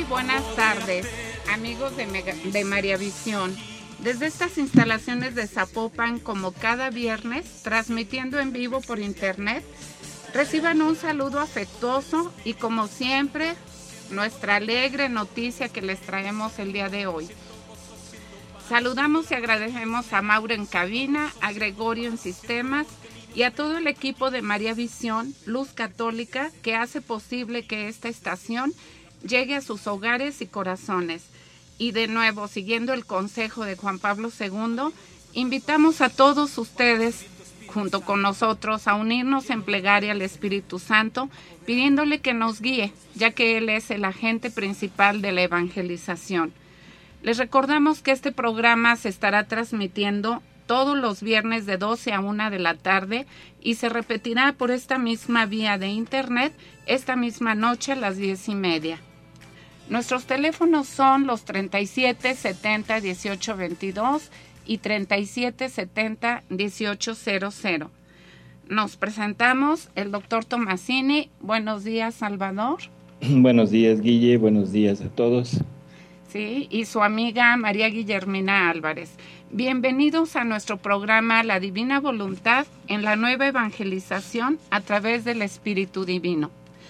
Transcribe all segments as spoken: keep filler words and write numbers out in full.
buenas tardes, amigos de, Mega, de María Visión. Desde estas instalaciones de Zapopan, como cada viernes, transmitiendo en vivo por internet, reciban un saludo afectuoso y, como siempre, nuestra alegre noticia que les traemos el día de hoy. Saludamos y agradecemos a Mauro en cabina, a Gregorio en sistemas y a todo el equipo de María Visión, Luz Católica, que hace posible que esta estación llegue a sus hogares y corazones. Y de nuevo, siguiendo el consejo de Juan Pablo segundo, invitamos a todos ustedes, junto con nosotros, a unirnos en plegaria al Espíritu Santo, pidiéndole que nos guíe, ya que Él es el agente principal de la evangelización. Les recordamos que este programa se estará transmitiendo todos los viernes de doce a una de la tarde y se repetirá por esta misma vía de internet esta misma noche a las diez y media. Nuestros teléfonos son los treinta y siete setenta dieciocho veintidós y treinta y siete setenta dieciocho cero cero. Nos presentamos el doctor Tomasini. Buenos días, Salvador. Buenos días, Guille. Buenos días a todos. Sí, y su amiga María Guillermina Álvarez. Bienvenidos a nuestro programa La Divina Voluntad en la nueva evangelización a través del Espíritu Divino.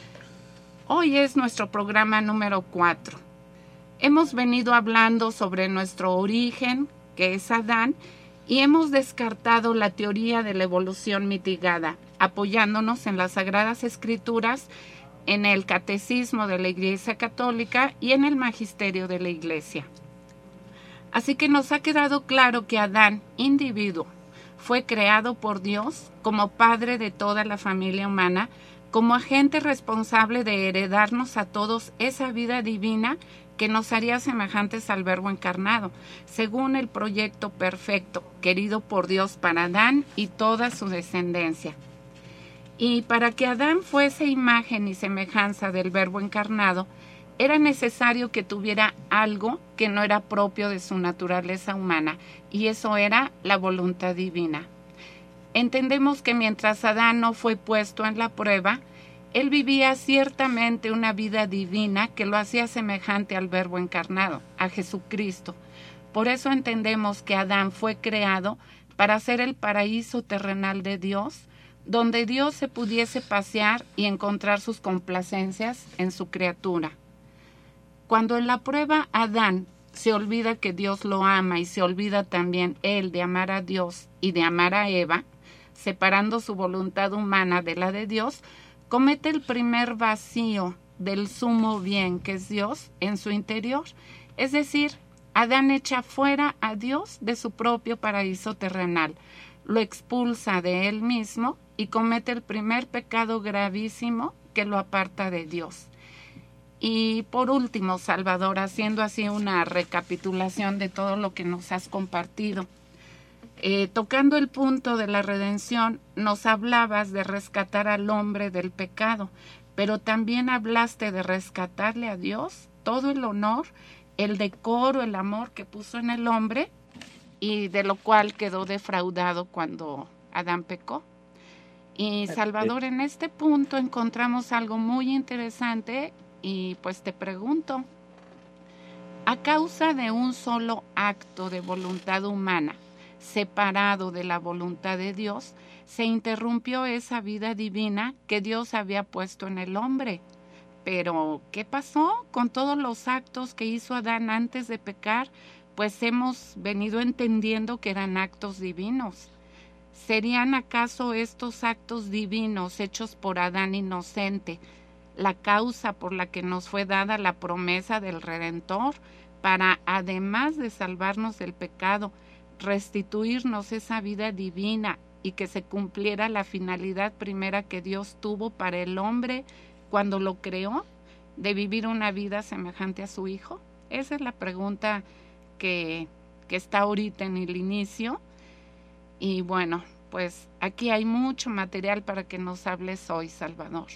Hoy es nuestro programa número cuatro. Hemos venido hablando sobre nuestro origen, que es Adán, y hemos descartado la teoría de la evolución mitigada, apoyándonos en las Sagradas Escrituras, en el Catecismo de la Iglesia Católica y en el Magisterio de la Iglesia. Así que nos ha quedado claro que Adán, individuo, fue creado por Dios como padre de toda la familia humana, como agente responsable de heredarnos a todos esa vida divina que nos haría semejantes al Verbo encarnado, según el proyecto perfecto querido por Dios para Adán y toda su descendencia. Y para que Adán fuese imagen y semejanza del Verbo encarnado, era necesario que tuviera algo que no era propio de su naturaleza humana, y eso era la voluntad divina. Entendemos que mientras Adán no fue puesto en la prueba, él vivía ciertamente una vida divina que lo hacía semejante al Verbo encarnado, a Jesucristo. Por eso entendemos que Adán fue creado para ser el paraíso terrenal de Dios, donde Dios se pudiese pasear y encontrar sus complacencias en su criatura. Cuando en la prueba Adán se olvida que Dios lo ama y se olvida también él de amar a Dios y de amar a Eva, separando su voluntad humana de la de Dios, comete el primer vacío del sumo bien que es Dios en su interior. Es decir, Adán echa fuera a Dios de su propio paraíso terrenal, lo expulsa de él mismo y comete el primer pecado gravísimo que lo aparta de Dios. Y por último, Salvador, haciendo así una recapitulación de todo lo que nos has compartido, eh, tocando el punto de la redención, nos hablabas de rescatar al hombre del pecado, pero también hablaste de rescatarle a Dios todo el honor, el decoro, el amor que puso en el hombre y de lo cual quedó defraudado cuando Adán pecó. Y Salvador, en este punto encontramos algo muy interesante y pues te pregunto, a causa de un solo acto de voluntad humana, separado de la voluntad de Dios, se interrumpió esa vida divina que Dios había puesto en el hombre. Pero, ¿qué pasó con todos los actos que hizo Adán antes de pecar? Pues hemos venido entendiendo que eran actos divinos. ¿Serían acaso estos actos divinos hechos por Adán inocente la causa por la que nos fue dada la promesa del Redentor para, además de salvarnos del pecado, restituirnos esa vida divina y que se cumpliera la finalidad primera que Dios tuvo para el hombre cuando lo creó, de vivir una vida semejante a su Hijo? Esa es la pregunta que, que está ahorita en el inicio. Y bueno, pues aquí hay mucho material para que nos hables hoy, Salvador.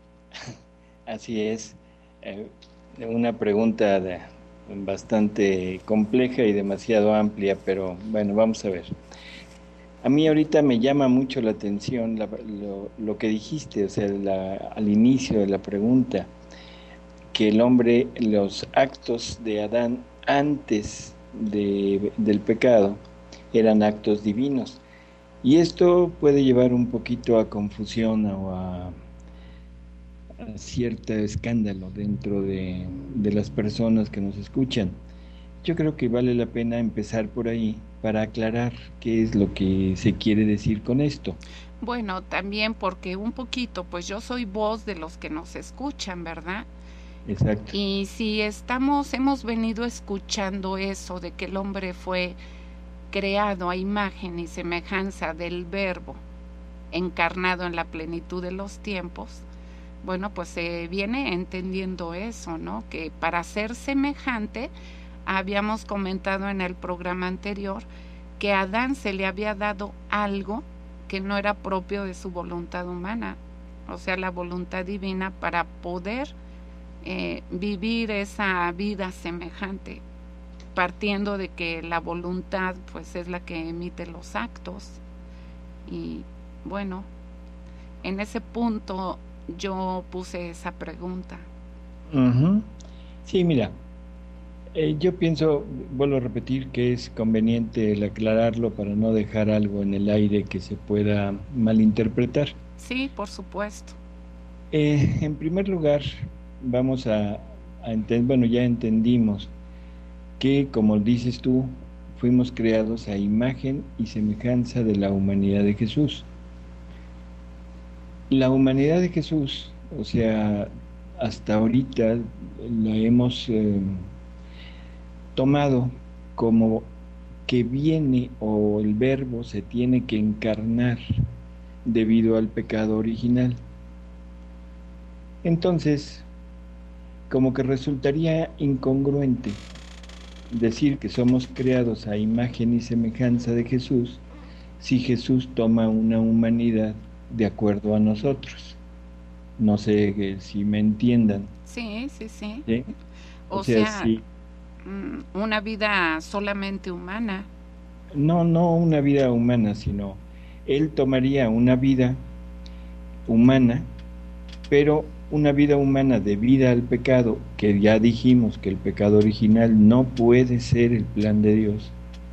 Así es, eh, una pregunta de, bastante compleja y demasiado amplia, pero bueno, vamos a ver. A mí ahorita me llama mucho la atención la, lo, lo que dijiste, o sea, la, al inicio de la pregunta. que el hombre, los actos de Adán antes de, del pecado, eran actos divinos. Y esto puede llevar un poquito a confusión o a, a cierto escándalo dentro de, de las personas que nos escuchan. Yo creo que vale la pena empezar por ahí para aclarar qué es lo que se quiere decir con esto. Bueno, también porque un poquito, pues yo soy voz de los que nos escuchan, ¿verdad? Exacto. Y si estamos, hemos venido escuchando eso de que el hombre fue creado a imagen y semejanza del Verbo, encarnado en la plenitud de los tiempos, bueno, pues se viene entendiendo eso, ¿no? Que para ser semejante, habíamos comentado en el programa anterior, que a Adán se le había dado algo que no era propio de su voluntad humana, o sea, la voluntad divina para poder eh, vivir esa vida semejante, partiendo de que la voluntad pues es la que emite los actos. Y bueno, en ese punto yo puse esa pregunta. Uh-huh. Sí, mira, eh, yo pienso, vuelvo a repetir, que es conveniente el aclararlo para no dejar algo en el aire que se pueda malinterpretar. Sí, por supuesto. Eh, en primer lugar, vamos a, a entender, bueno, ya entendimos que, como dices tú, fuimos creados a imagen y semejanza de la humanidad de Jesús. La humanidad de Jesús, o sea, hasta ahorita la hemos eh, tomado como que viene o el verbo se tiene que encarnar debido al pecado original. Entonces, como que resultaría incongruente decir que somos creados a imagen y semejanza de Jesús si Jesús toma una humanidad de acuerdo a nosotros. No sé eh, si me entiendan. Sí, sí, sí. ¿Sí? O, o sea, sea, sí. Una vida solamente humana. No, no una vida humana, sino Él tomaría una vida humana, pero una vida humana debida al pecado, que ya dijimos que el pecado original no puede ser el plan de Dios,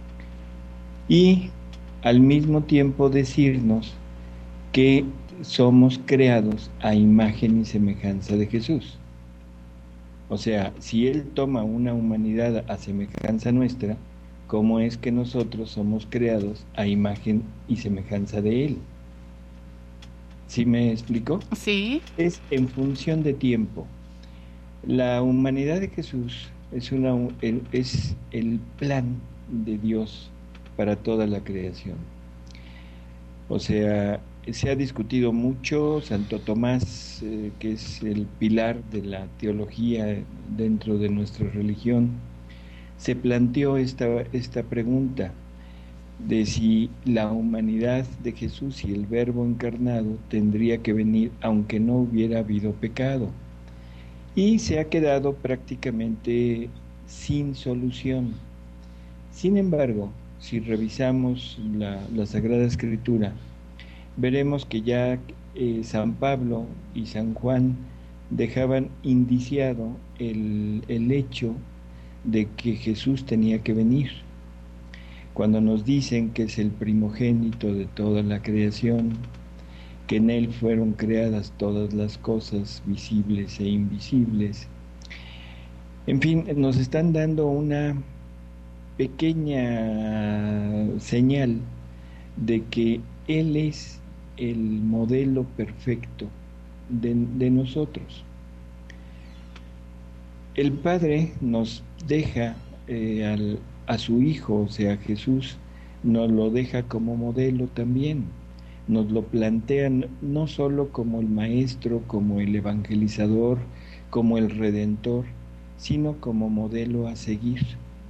y al mismo tiempo decirnos que somos creados a imagen y semejanza de Jesús. O sea, si Él toma una humanidad a semejanza nuestra, ¿cómo es que nosotros somos creados a imagen y semejanza de Él? ¿Sí me explico? Sí. Es en función de tiempo. La humanidad de Jesús es, una, es el plan de Dios para toda la creación. O sea, se ha discutido mucho. Santo Tomás, eh, que es el pilar de la teología dentro de nuestra religión, se planteó esta, esta pregunta de si la humanidad de Jesús y el Verbo encarnado tendría que venir aunque no hubiera habido pecado. Y se ha quedado prácticamente sin solución. Sin embargo, si revisamos la, la Sagrada Escritura, veremos que ya eh, San Pablo y San Juan dejaban indiciado el, el hecho de que Jesús tenía que venir. Cuando nos dicen que es el primogénito de toda la creación, que en Él fueron creadas todas las cosas visibles e invisibles. En fin, nos están dando una pequeña señal de que Él es el modelo perfecto de, de nosotros. El Padre nos deja eh, al, a su Hijo, o sea, Jesús, nos lo deja como modelo también. Nos lo plantean no solo como el Maestro, como el evangelizador, como el Redentor, sino como modelo a seguir.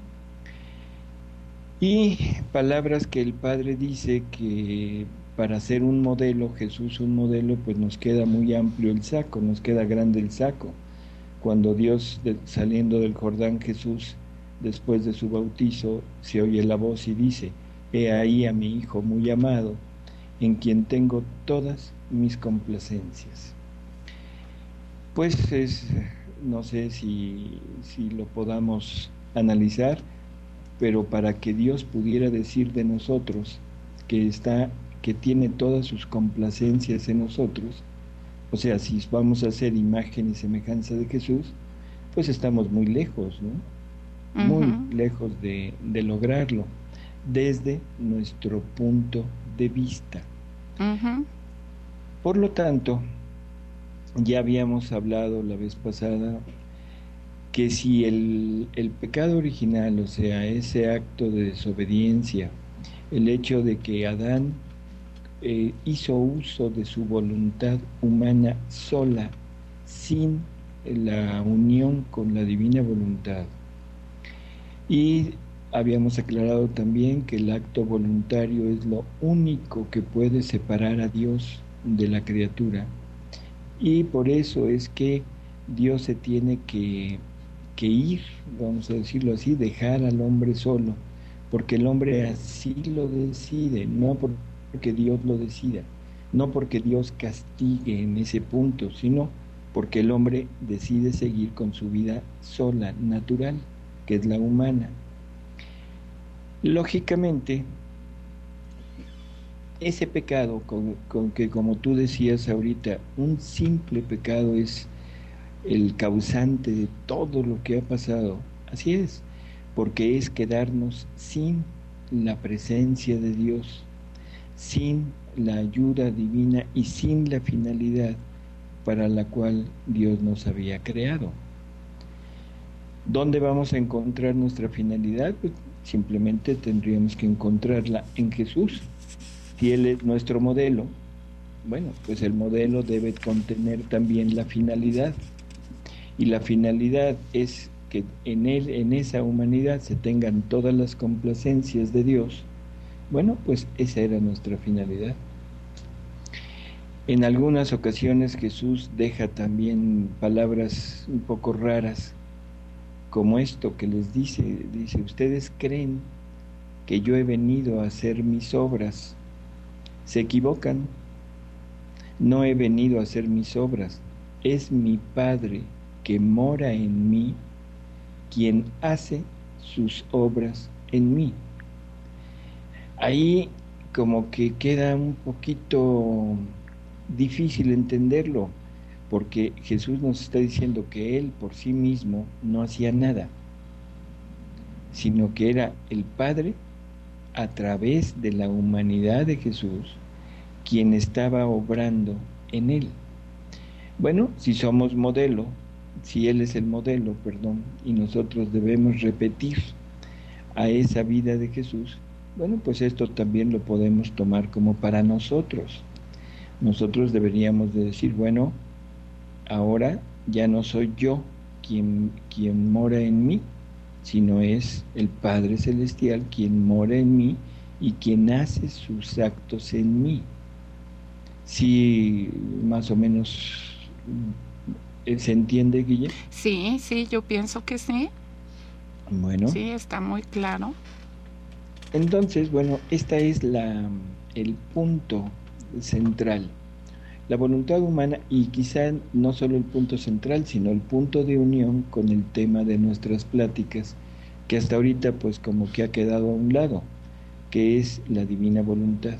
Y palabras que el Padre dice que para ser un modelo, Jesús un modelo, pues nos queda muy amplio el saco, nos queda grande el saco. Cuando Dios, de, saliendo del Jordán, Jesús, después de su bautizo, se oye la voz y dice: he ahí a mi Hijo muy amado, en quien tengo todas mis complacencias. Pues es, no sé si, si lo podamos analizar, pero para que Dios pudiera decir de nosotros que está, que tiene todas sus complacencias en nosotros, o sea, si vamos a ser imagen y semejanza de Jesús, pues estamos muy lejos, ¿no? Muy Ujú, lejos de, de lograrlo, desde nuestro punto de vista. ujú, Por lo tanto, ya habíamos hablado la vez pasada que si el, el pecado original, o sea, ese acto de desobediencia, el hecho de que Adán eh, hizo uso de su voluntad humana sola, sin la unión con la divina voluntad, y habíamos aclarado también que el acto voluntario es lo único que puede separar a Dios de la criatura. Y por eso es que Dios se tiene que, que ir, vamos a decirlo así, dejar al hombre solo, porque el hombre así lo decide, no porque Dios lo decida, no porque Dios castigue en ese punto, sino porque el hombre decide seguir con su vida sola, natural, que es la humana. Lógicamente, ese pecado con, con que, como tú decías ahorita, un simple pecado es el causante de todo lo que ha pasado. Así es, porque es quedarnos sin la presencia de Dios, sin la ayuda divina y sin la finalidad para la cual Dios nos había creado. ¿Dónde vamos a encontrar nuestra finalidad? Pues simplemente tendríamos que encontrarla en Jesús. Si Él es nuestro modelo, bueno, pues el modelo debe contener también la finalidad. Y la finalidad es que en él, en esa humanidad, se tengan todas las complacencias de Dios. Bueno, pues esa era nuestra finalidad. En algunas ocasiones Jesús deja también palabras un poco raras, como esto que les dice, dice, ustedes creen que yo he venido a hacer mis obras. Se equivocan, no he venido a hacer mis obras, es mi Padre que mora en mí quien hace sus obras en mí. Ahí como que queda un poquito difícil entenderlo, porque Jesús nos está diciendo que Él por sí mismo no hacía nada, sino que era el Padre a través de la humanidad de Jesús quien estaba obrando en Él. Bueno, si somos modelo, si Él es el modelo, perdón, y nosotros debemos repetir a esa vida de Jesús, bueno, pues esto también lo podemos tomar como para nosotros. Nosotros deberíamos de decir, bueno, ahora ya no soy yo quien, quien mora en mí, sino es el Padre Celestial quien mora en mí y quien hace sus actos en mí. Sí, más o menos se entiende, Guille. Sí, sí, yo pienso que sí. Bueno, Sí, está muy claro. entonces, bueno, esta es la, el punto central. La voluntad humana y quizá no solo el punto central, sino el punto de unión con el tema de nuestras pláticas, que hasta ahorita pues como que ha quedado a un lado, que es la divina voluntad.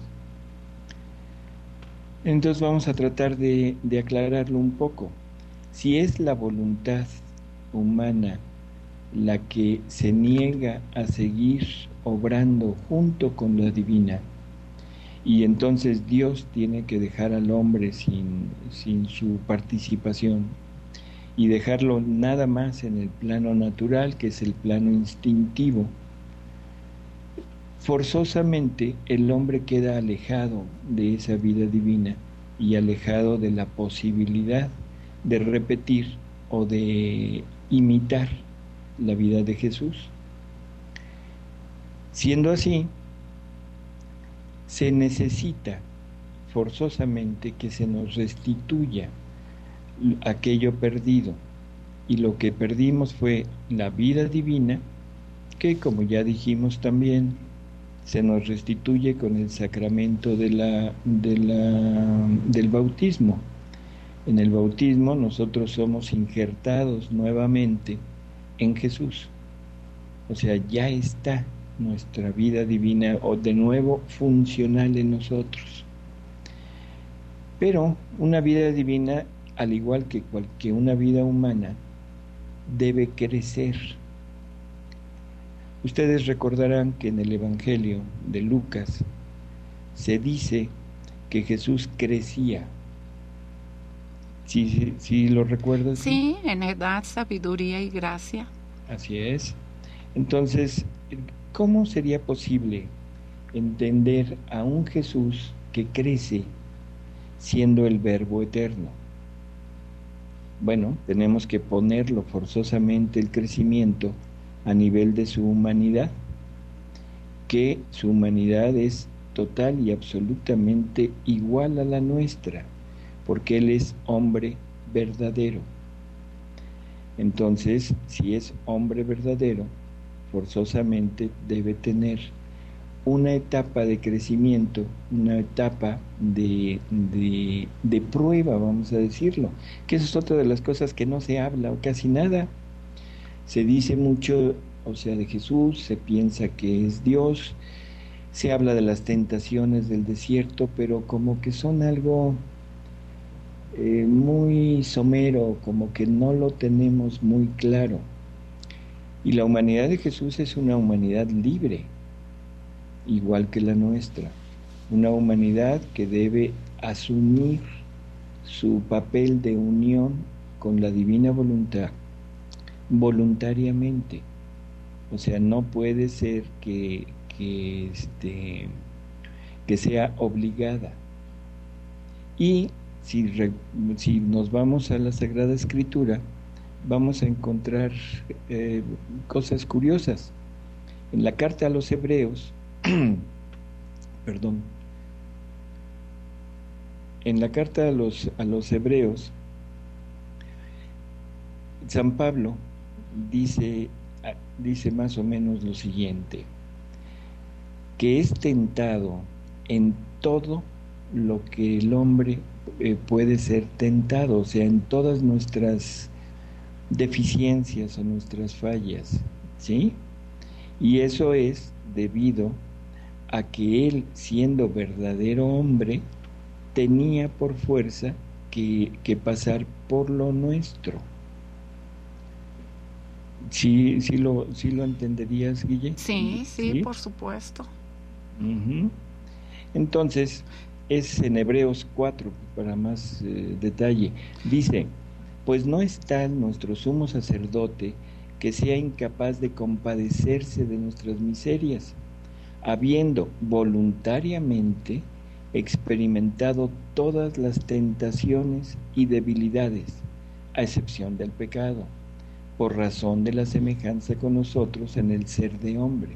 Entonces vamos a tratar de, de aclararlo un poco. Si es la voluntad humana la que se niega a seguir obrando junto con la divina, y entonces Dios tiene que dejar al hombre sin, sin su participación y dejarlo nada más en el plano natural, que es el plano instintivo. Forzosamente el hombre queda alejado de esa vida divina y alejado de la posibilidad de repetir o de imitar la vida de Jesús. Siendo así, se necesita forzosamente que se nos restituya aquello perdido. Y lo que perdimos fue la vida divina, que como ya dijimos también, se nos restituye con el sacramento de la, de la, del bautismo. En el bautismo nosotros somos injertados nuevamente en Jesús. O sea, ya está nuestra vida divina o de nuevo funcional en nosotros. Pero una vida divina, al igual que cualquier una vida humana, debe crecer. Ustedes recordarán que en el Evangelio de Lucas se dice que Jesús crecía. ¿Sí, sí, sí lo recuerdas? Sí, en edad, sabiduría y gracia. Así es. Entonces, ¿cómo sería posible entender a un Jesús que crece siendo el Verbo eterno? Bueno, tenemos que ponerlo forzosamente el crecimiento a nivel de su humanidad, que su humanidad es total y absolutamente igual a la nuestra, porque Él es hombre verdadero. Entonces, si es hombre verdadero, forzosamente debe tener una etapa de crecimiento, una etapa de, de, de prueba, vamos a decirlo, que eso es otra de las cosas que no se habla o casi nada. Se dice mucho, o sea, de Jesús, se piensa que es Dios, se habla de las tentaciones del desierto, pero como que son algo eh, muy somero, como que no lo tenemos muy claro. Y la humanidad de Jesús es una humanidad libre, igual que la nuestra, una humanidad que debe asumir su papel de unión con la divina voluntad voluntariamente. O sea, no puede ser que, que, este, que sea obligada. Y si, re, si nos vamos a la Sagrada Escritura, vamos a encontrar eh, cosas curiosas. En la carta a los Hebreos, perdón, en la carta a los, a los Hebreos, San Pablo dice, dice más o menos lo siguiente, que es tentado en todo lo que el hombre eh, puede ser tentado, o sea, en todas nuestras deficiencias o nuestras fallas, ¿sí? Y eso es debido a que él, siendo verdadero hombre, tenía por fuerza que, que pasar por lo nuestro. ¿Sí, sí, lo, ¿Sí lo entenderías, Guille? Sí, sí, ¿Sí? Por supuesto. Uh-huh. Entonces, es en Hebreos cuatro, para más eh, detalle. Dice, pues no es tal nuestro sumo sacerdote que sea incapaz de compadecerse de nuestras miserias, habiendo voluntariamente experimentado todas las tentaciones y debilidades, a excepción del pecado, por razón de la semejanza con nosotros en el ser de hombre.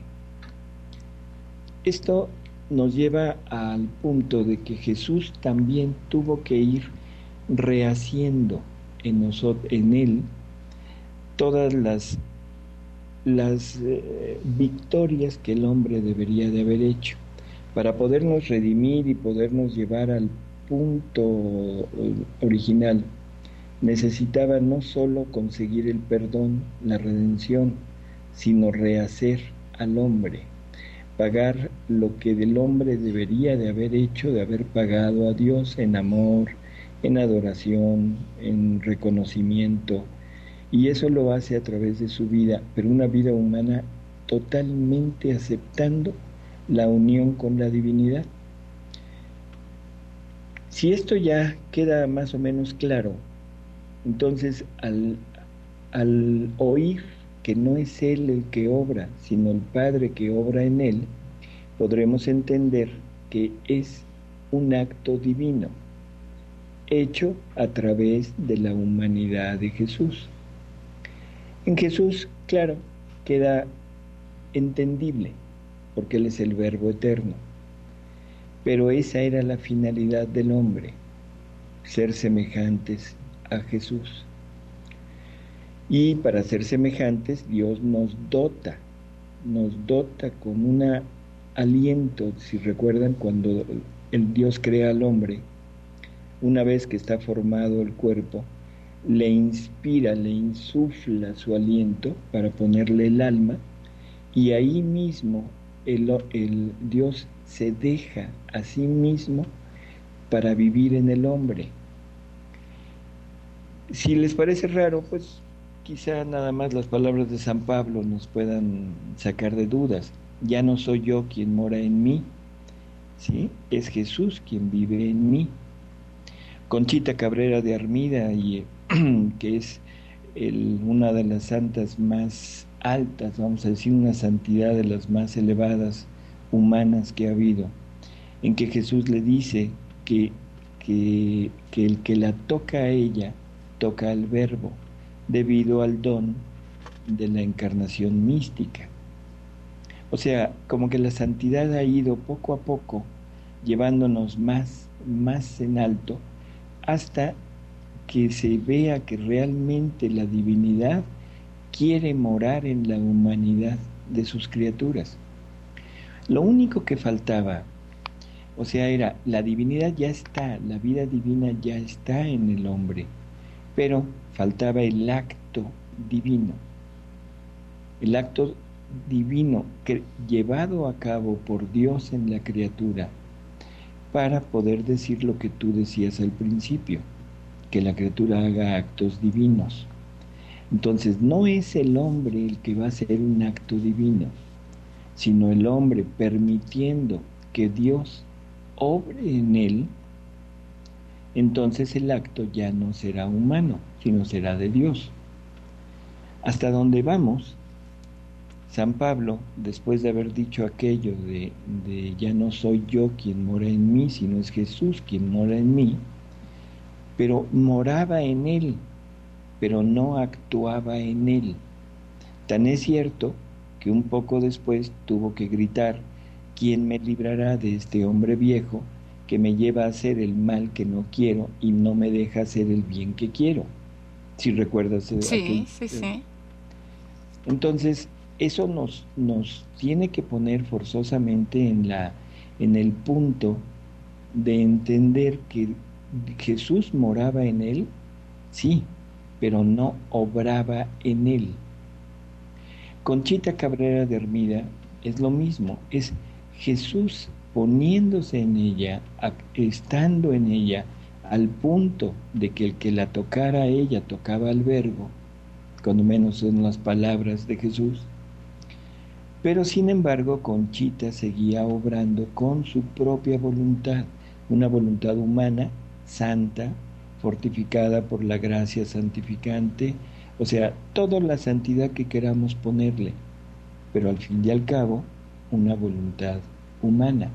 Esto nos lleva al punto de que Jesús también tuvo que ir rehaciendo en, nosotros, en él todas las, las eh, victorias que el hombre debería de haber hecho, para podernos redimir y podernos llevar al punto original. Necesitaba no solo conseguir el perdón, la redención, sino rehacer al hombre, pagar lo que del hombre debería de haber hecho, de haber pagado a Dios en amor, en adoración, en reconocimiento, y eso lo hace a través de su vida, pero una vida humana totalmente aceptando la unión con la divinidad. Si esto ya queda más o menos claro, entonces al, al oír que no es Él el que obra, sino el Padre que obra en Él, podremos entender que es un acto divino, hecho a través de la humanidad de Jesús. En Jesús, claro, queda entendible, porque Él es el Verbo eterno. Pero esa era la finalidad del hombre, ser semejantes a Jesús. Y para ser semejantes, Dios nos dota, nos dota con un aliento. Si recuerdan, cuando el Dios crea al hombre, una vez que está formado el cuerpo, le inspira, le insufla su aliento para ponerle el alma, y ahí mismo el, el Dios se deja a sí mismo para vivir en el hombre. Si les parece raro, pues quizá nada más las palabras de San Pablo nos puedan sacar de dudas. Ya no soy yo quien mora en mí, ¿sí? Es Jesús quien vive en mí. Conchita Cabrera de Armida, y, que es el, una de las santas más altas, vamos a decir, una santidad de las más elevadas humanas que ha habido, en que Jesús le dice que, que, que el que la toca a ella, toca al Verbo, debido al don de la encarnación mística. O sea, como que la santidad ha ido poco a poco llevándonos más, más en alto, hasta que se vea que realmente la divinidad quiere morar en la humanidad de sus criaturas. Lo único que faltaba, o sea, era, la divinidad ya está, la vida divina ya está en el hombre, pero faltaba el acto divino. El acto divino que, llevado a cabo por Dios en la criatura, para poder decir lo que tú decías al principio, que la criatura haga actos divinos. Entonces, no es el hombre el que va a hacer un acto divino, sino el hombre permitiendo que Dios obre en él. Entonces el acto ya no será humano, sino será de Dios. Hasta donde vamos, San Pablo, después de haber dicho aquello de, de ya no soy yo quien mora en mí, sino es Jesús quien mora en mí, pero moraba en él, pero no actuaba en él. Tan es cierto que un poco después tuvo que gritar: ¿quién me librará de este hombre viejo que me lleva a hacer el mal que no quiero y no me deja hacer el bien que quiero? Si recuerdas sí, aquel... sí, sí. Entonces, eso nos, nos tiene que poner forzosamente en, la, en el punto de entender que Jesús moraba en él, sí, pero no obraba en él. Conchita Cabrera de Armida es lo mismo, es Jesús poniéndose en ella, estando en ella, al punto de que el que la tocara a ella tocaba al Verbo, cuando menos son las palabras de Jesús. Pero sin embargo, Conchita seguía obrando con su propia voluntad, una voluntad humana, santa, fortificada por la gracia santificante, o sea, toda la santidad que queramos ponerle, pero al fin y al cabo, una voluntad humana.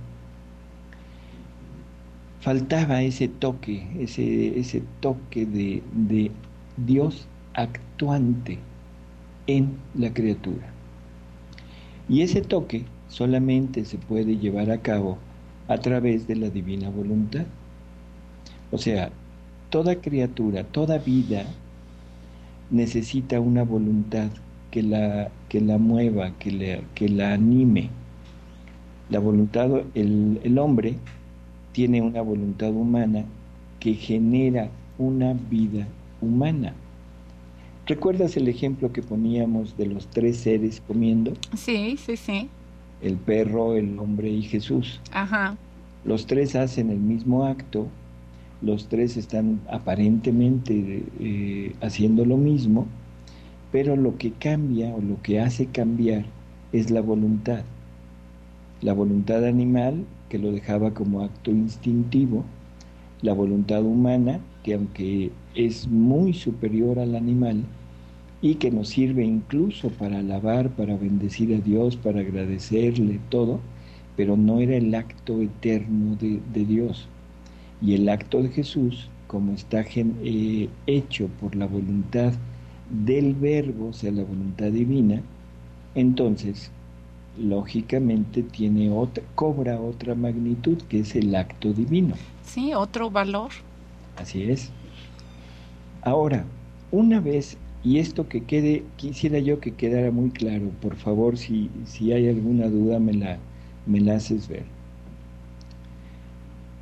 Faltaba ese toque, ese, ese toque de, de Dios actuante en la criatura. Y ese toque solamente se puede llevar a cabo a través de la divina voluntad. O sea, toda criatura, toda vida necesita una voluntad que la, que la mueva, que la, que la anime. La voluntad, el, el hombre tiene una voluntad humana que genera una vida humana. ¿Recuerdas el ejemplo que poníamos de los tres seres comiendo? Sí, sí, sí. El perro, el hombre y Jesús. Ajá. Los tres hacen el mismo acto, los tres están aparentemente eh, haciendo lo mismo, pero lo que cambia o lo que hace cambiar es la voluntad. La voluntad animal, que lo dejaba como acto instintivo, la voluntad humana, que aunque es muy superior al animal y que nos sirve incluso para alabar, para bendecir a Dios, para agradecerle todo, pero no era el acto eterno de, de Dios. Y el acto de Jesús, como está eh, hecho por la voluntad del Verbo, o sea, la voluntad divina, entonces, lógicamente, tiene otra, cobra otra magnitud, que es el acto divino. Sí, otro valor. Así es. Ahora, una vez, y esto que quede, quisiera yo que quedara muy claro, por favor, si, si hay alguna duda, me la, me la haces ver.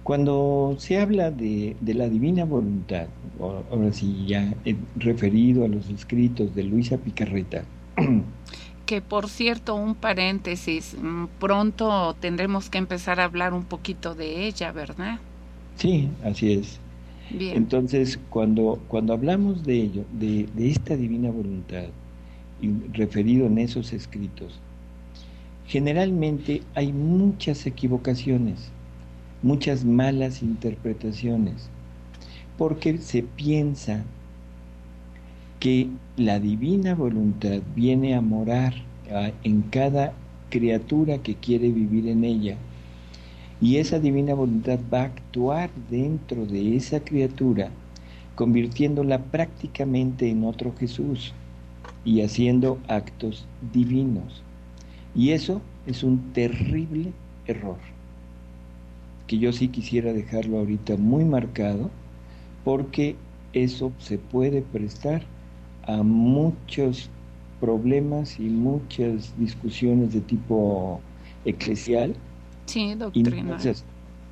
Cuando se habla de, de la divina voluntad, o- ahora sí ya he referido a los escritos de Luisa Picarreta, Que por cierto, un paréntesis, mm, pronto tendremos que empezar a hablar un poquito de ella, ¿verdad? sí, así es. Bien. Entonces, cuando, cuando hablamos de ello, de, de esta divina voluntad, y referido en esos escritos, generalmente hay muchas equivocaciones, muchas malas interpretaciones, porque se piensa que la divina voluntad viene a morar ah, en cada criatura que quiere vivir en ella. Y esa divina voluntad va a actuar dentro de esa criatura, convirtiéndola prácticamente en otro Jesús y haciendo actos divinos. Y eso es un terrible error, que yo sí quisiera dejarlo ahorita muy marcado, porque eso se puede prestar a muchos problemas y muchas discusiones de tipo eclesial. Sí, Y doctrina. entonces,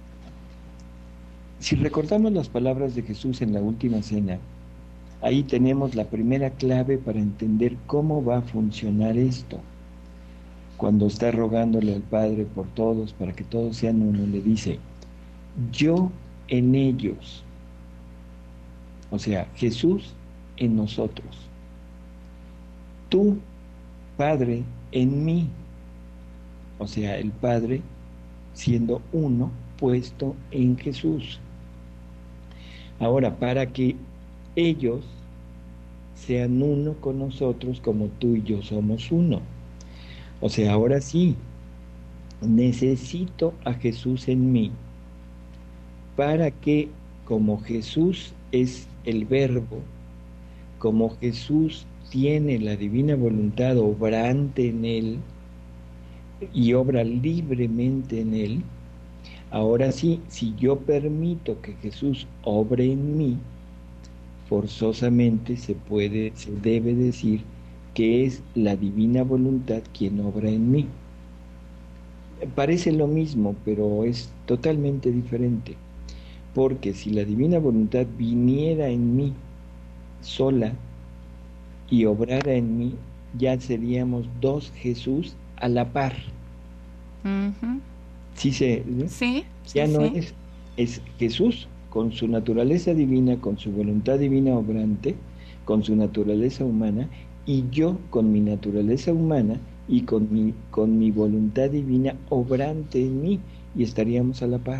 si recordamos las palabras de Jesús en la última cena, ahí tenemos la primera clave para entender cómo va a funcionar esto. Cuando está rogándole al Padre por todos, para que todos sean uno, le dice, yo en ellos, o sea, Jesús en nosotros, tú, Padre, en mí, o sea, el Padre siendo uno puesto en Jesús. Ahora, para que ellos sean uno con nosotros como tú y yo somos uno. O sea, ahora sí, necesito a Jesús en mí para que, como Jesús es el verbo, como Jesús tiene la divina voluntad obrante en él y obra libremente en él, ahora sí, si yo permito que Jesús obre en mí, forzosamente se puede, se debe decir que es la divina voluntad quien obra en mí. Parece lo mismo, pero es totalmente diferente, porque si la divina voluntad viniera en mí sola y obrara en mí, ya seríamos dos Jesús a la par. Ujú. Sí se, ¿no? Sí, sí, Ya no sí. es, es Jesús con su naturaleza divina, con su voluntad divina obrante, con su naturaleza humana, y yo con mi naturaleza humana y con mi, con mi voluntad divina obrante en mí, y estaríamos a la par.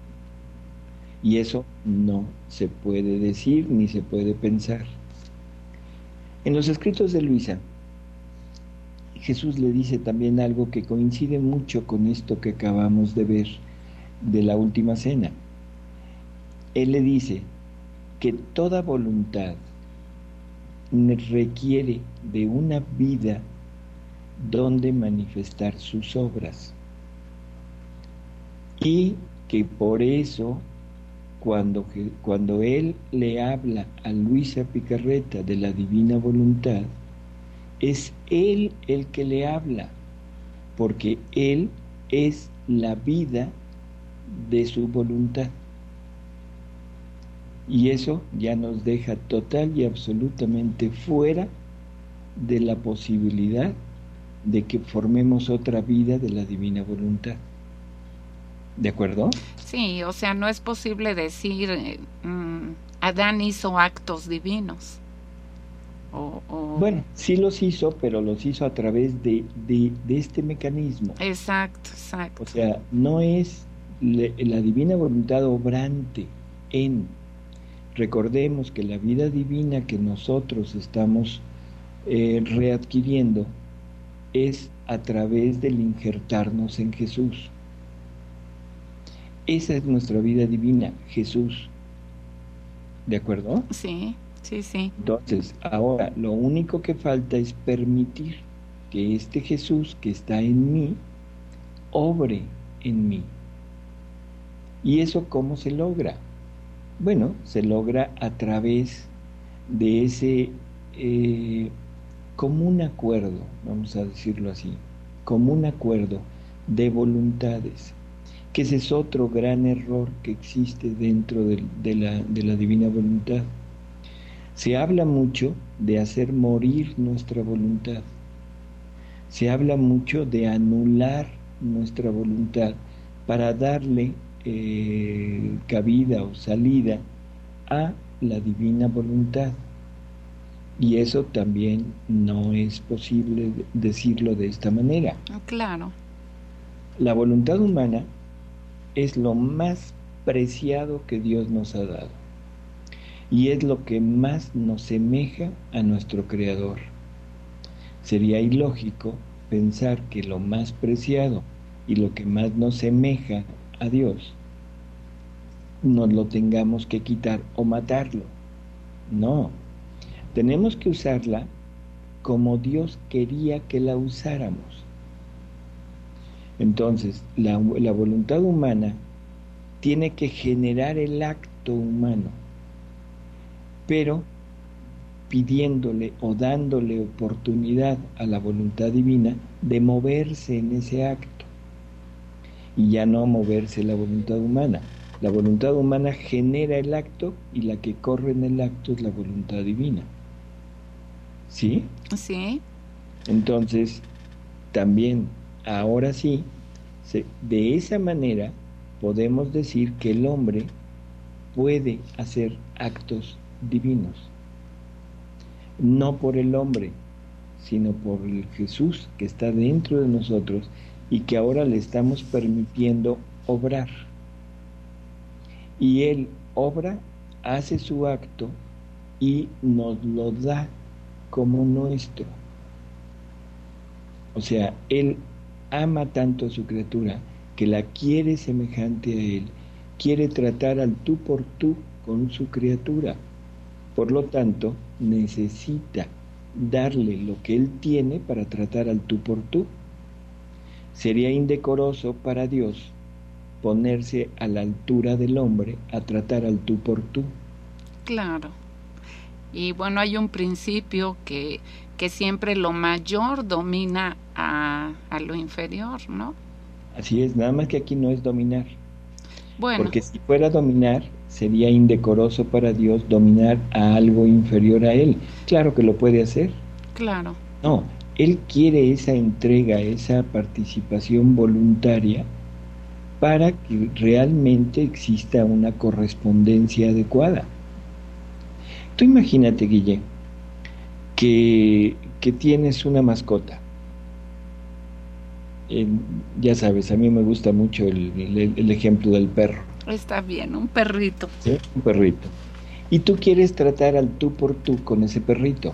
Y eso no se puede decir ni se puede pensar. En los escritos de Luisa, Jesús le dice también algo que coincide mucho con esto que acabamos de ver de la última cena. Él le dice que toda voluntad requiere de una vida donde manifestar sus obras. Y que por eso, cuando, cuando él le habla a Luisa Picarreta de la divina voluntad, es él el que le habla, porque él es la vida de su voluntad. Y eso ya nos deja total y absolutamente fuera de la posibilidad de que formemos otra vida de la divina voluntad. ¿De acuerdo? Sí, o sea, no es posible decir, eh, mm, Adán hizo actos divinos. O, o... Bueno, sí los hizo, pero los hizo a través de, de, de este mecanismo. Exacto, O exacto. sea, no es le, la divina voluntad obrante en. Recordemos que la vida divina que nosotros estamos eh, readquiriendo es a través del injertarnos en Jesús. Esa es nuestra vida divina, Jesús. ¿De acuerdo? Sí, sí, sí. Entonces, ahora lo único que falta es permitir que este Jesús que está en mí obre en mí. ¿Y eso cómo se logra? Bueno, se logra a través de ese eh, común acuerdo, vamos a decirlo así, común acuerdo de voluntades. que ese es otro gran error que existe dentro de, de la, de la divina voluntad. Se habla mucho de hacer morir nuestra voluntad. Se habla mucho de anular nuestra voluntad para darle eh, cabida o salida a la divina voluntad. Y eso también no es posible decirlo de esta manera. Claro. La voluntad humana es lo más preciado que Dios nos ha dado. Y es lo que más nos semeja a nuestro Creador. Sería ilógico pensar que lo más preciado y lo que más nos semeja a Dios nos lo tengamos que quitar o matarlo. No, tenemos que usarla como Dios quería que la usáramos. Entonces, la, la voluntad humana tiene que generar el acto humano, pero pidiéndole o dándole oportunidad a la voluntad divina de moverse en ese acto, y ya no moverse la voluntad humana. La voluntad humana genera el acto y la que corre en el acto es la voluntad divina. ¿Sí? Sí. Entonces, también, ahora sí, se, de esa manera podemos decir que el hombre puede hacer actos divinos. No por el hombre, sino por el Jesús que está dentro de nosotros y que ahora le estamos permitiendo obrar. Y Él obra, hace su acto y nos lo da como nuestro. O sea, Él ama tanto a su criatura que la quiere semejante a Él, quiere tratar al tú por tú con su criatura. Por lo tanto, necesita darle lo que Él tiene para tratar al tú por tú. Sería indecoroso para Dios ponerse a la altura del hombre a tratar al tú por tú. Claro. Y bueno, hay un principio que, que siempre lo mayor domina a, a lo inferior, ¿no? Así es, nada más que aquí no es dominar. Bueno. Porque si fuera dominar, sería indecoroso para Dios dominar a algo inferior a Él. Claro que lo puede hacer. Claro. No, Él quiere esa entrega, esa participación voluntaria para que realmente exista una correspondencia adecuada. Tú imagínate, Guille, que, que tienes una mascota. Eh, ya sabes, a mí me gusta mucho el, el, el ejemplo del perro. Está bien, un perrito. ¿Sí? Un perrito. Y tú quieres tratar al tú por tú con ese perrito.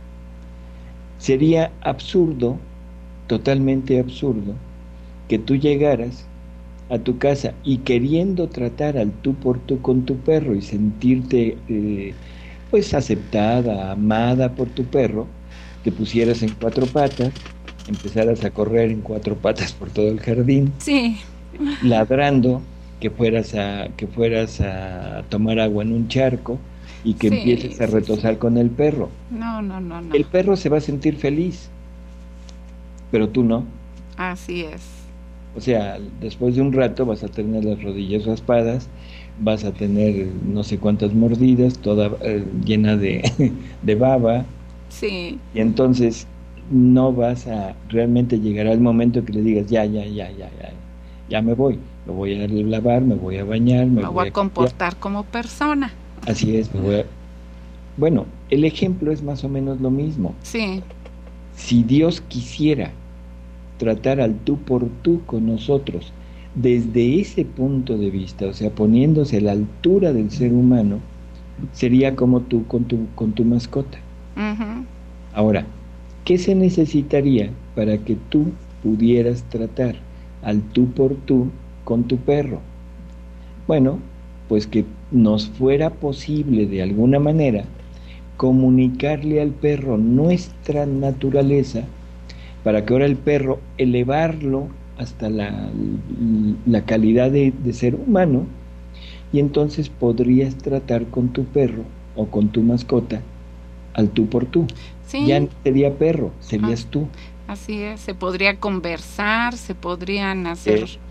Sería absurdo, totalmente absurdo, que tú llegaras a tu casa y queriendo tratar al tú por tú con tu perro y sentirte eh, pues aceptada, amada por tu perro, te pusieras en cuatro patas, empezaras a correr en cuatro patas por todo el jardín, sí, ladrando, que fueras a que fueras a tomar agua en un charco y que sí, empieces a retosar sí, sí. con el perro. No, no, no, no. El perro se va a sentir feliz, pero tú no. Así es. O sea, después de un rato vas a tener las rodillas raspadas, vas a tener no sé cuántas mordidas, toda eh, llena de, de baba. Sí. Y entonces no vas a realmente llegar al momento que le digas, ya, ya, ya, ya, ya, ya me voy, me voy a lavar, me voy a bañar, me, me voy, voy a comportar como persona. Así es, me voy a... Bueno, el ejemplo es más o menos lo mismo. Sí. Si Dios quisiera tratar al tú por tú con nosotros desde ese punto de vista, o sea, poniéndose a la altura del ser humano, sería como tú con tu, con tu mascota. Uh-huh. Ahora, ¿qué se necesitaría para que tú pudieras tratar al tú por tú con tu perro? Bueno, pues que nos fuera posible de alguna manera comunicarle al perro nuestra naturaleza, para que ahora el perro elevarlo hasta la, la calidad de, de ser humano, y entonces podrías tratar con tu perro o con tu mascota al tú por tú. Sí. Ya no sería perro, serías ah, tú. Así es, se podría conversar, se podrían hacer... Eh,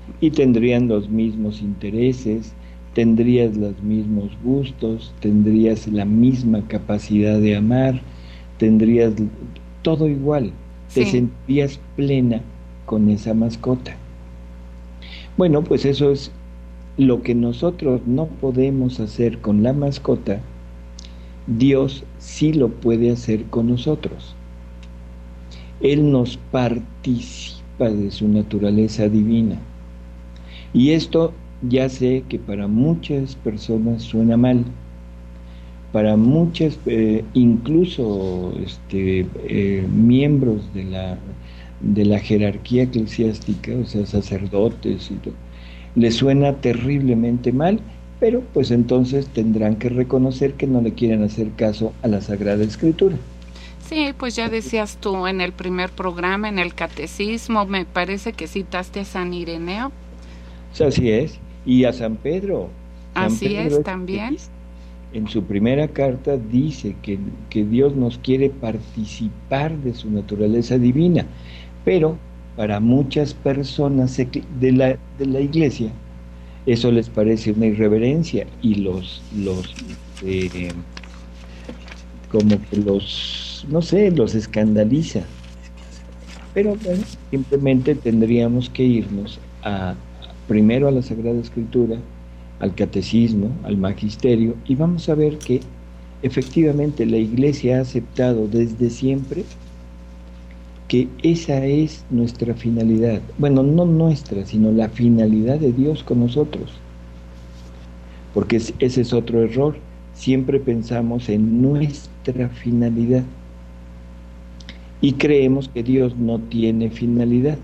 y tendrían los mismos intereses, tendrías los mismos gustos, tendrías la misma capacidad de amar, tendrías todo igual, te Sí, sentirías plena con esa mascota. Bueno, pues eso es lo que nosotros no podemos hacer con la mascota, Dios sí lo puede hacer con nosotros. Él nos participa de su naturaleza divina. Y esto ya sé que para muchas personas suena mal, para muchas, eh, incluso este, eh, miembros de la, de la jerarquía eclesiástica, o sea, sacerdotes y todo, les suena terriblemente mal, pero pues entonces tendrán que reconocer que no le quieren hacer caso a la Sagrada Escritura. sí, pues ya decías tú en el primer programa, en el catecismo, me parece que citaste a San Ireneo. O sea, así es. Y a San Pedro, San Así Pedro es es el que también. dice, en su primera carta dice que, que Dios nos quiere participar de su naturaleza divina, pero para muchas personas ecl- de la, de la iglesia eso les parece una irreverencia y los, los, eh, como que los, no sé, los escandaliza. Pero bueno, simplemente tendríamos que irnos a, primero a la Sagrada Escritura, al Catecismo, al Magisterio, y vamos a ver que efectivamente la Iglesia ha aceptado desde siempre que esa es nuestra finalidad. Bueno, no nuestra, sino la finalidad de Dios con nosotros, porque es- ese es otro error. Siempre pensamos en nuestra finalidad y creemos que Dios no tiene finalidad.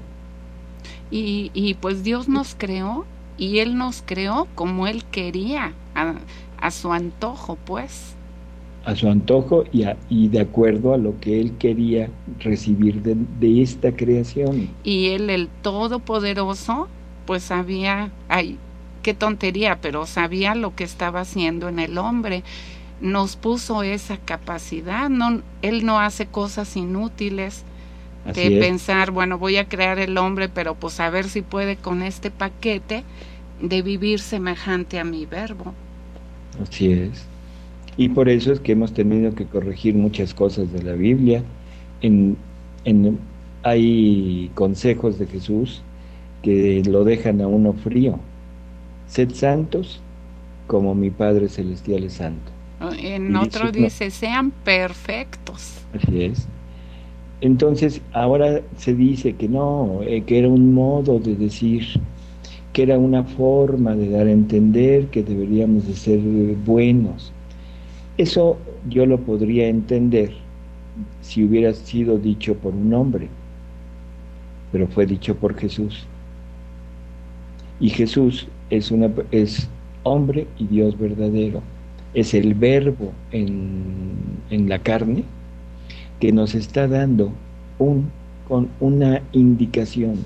Y, y pues Dios nos creó y Él nos creó como Él quería, a, a su antojo, pues. A su antojo y, a- y de acuerdo a lo que él quería recibir de, de esta creación. Y Él, el Todopoderoso, pues sabía, ay, qué tontería, pero sabía lo que estaba haciendo en el hombre. Nos puso esa capacidad, no, Él no hace cosas inútiles de Así es, pensar, bueno, voy a crear el hombre, pero pues a ver si puede con este paquete de vivir semejante a mi verbo. así es. Y por eso es que hemos tenido que corregir muchas cosas de la Biblia. En, en, hay consejos de Jesús que lo dejan a uno frío. Sed santos como mi Padre Celestial es santo. En Y dice otro uno, dice, sean perfectos. así es. Entonces, ahora se dice que no, eh, que era un modo de decir, que era una forma de dar a entender que deberíamos de ser buenos. Eso yo lo podría entender si hubiera sido dicho por un hombre, pero fue dicho por Jesús. Y Jesús es, una, es hombre y Dios verdadero. Es el verbo en, en la carne que nos está dando un, con una indicación.